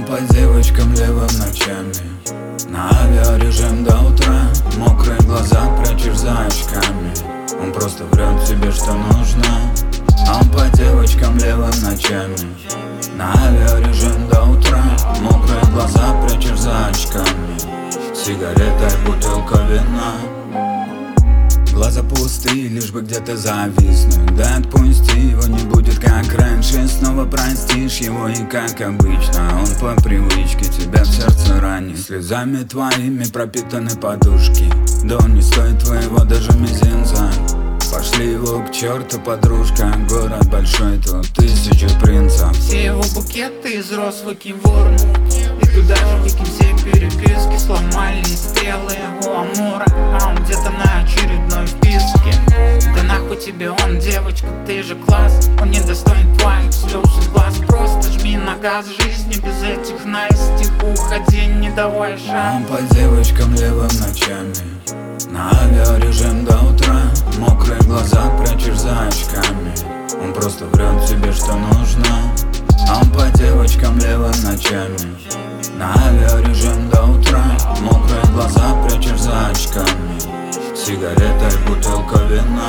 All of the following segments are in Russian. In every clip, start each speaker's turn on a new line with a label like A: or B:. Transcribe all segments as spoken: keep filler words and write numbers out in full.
A: по девочкам левым ночами, на авиарежим до утра. Мокрые глаза прячешь за очками, он просто врет тебе, что нужно. Он по девочкам левым ночами, на авиарежим до утра. Мокрые глаза прячешь за очками, сигарета и бутылка вина. Глаза пустые, лишь бы где-то зависнуть. Да отпусти его, не будет как раньше. Снова простишь его и как обычно он по привычке тебя в сердце ранит. Слезами твоими пропитаны подушки, да он не стоит твоего даже мизинца. Пошли его к черту, подружка, город большой, тут тысячи принцев.
B: Все его букеты из роз выкинь в урну, и туда же выкинь все переписки. Сломали стрелы у Амура, а он где-то на очередной вписке. Да нахуй тебе он, девочка, ты же класс. Он не достоин твоих слез и глаз. Просто жми на газ жизни, без этих наистих уходи, не давай шанс.
A: Он по девочкам левым ночами, на авиарежим до утра. Мокрые глаза прячешь за очками, он просто врет тебе, что нужно. Он по девочкам левым ночами, на авиарежим до утра. Мокрые глаза прячешь за очками, сигарета и бутылка вина.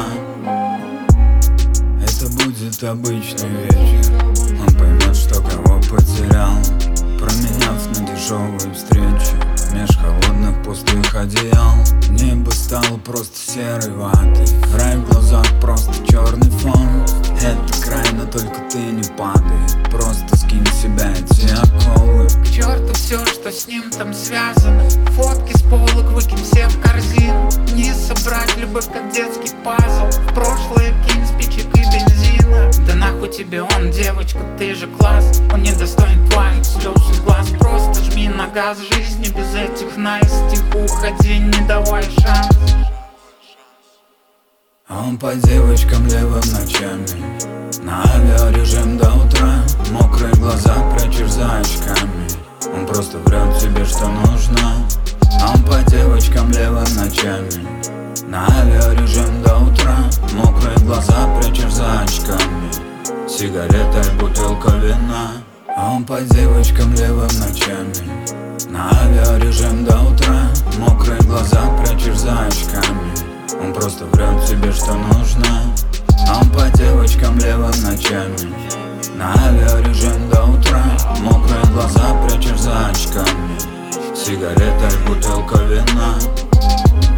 A: Это будет обычный вечер, он поймет, что кого потерял, променяв на дешевую встречу меж холодных пустых одеял. Небо стало просто серой ватой, рай в глазах просто черный фон. Это край, но только ты не падай, просто скинь с себя эти оковы.
B: К черту все, что с ним там связано. Фотки с полок выкинь все в корзину. Не собрать любовь, как детский пазл. В прошлое кинь спичек и бензина. Да нахуй тебе он, девочка, ты же класс. Он не достоин твоих слез и глаз. Просто жми на газ жизни, без этих наистих уходи, не давай шанс.
A: Он по девочкам левым ночами, на авиарежим до утра. Мокрые глаза прячешь за очками, он просто врет тебе, что нужно. Он по девочкам левым ночами, на авиарежим до утра. Мокрые глаза прячешь за очками, сигарета и бутылка вина. Он по девочкам левым ночами, на авиарежим до утра. Мокрые глаза прячешь за очками, он просто врет тебе, что нужно. Он по девочкам левым ночами, на авиарежим до утра. Мокрые глаза прячешь за очками, сигарета и бутылка вина.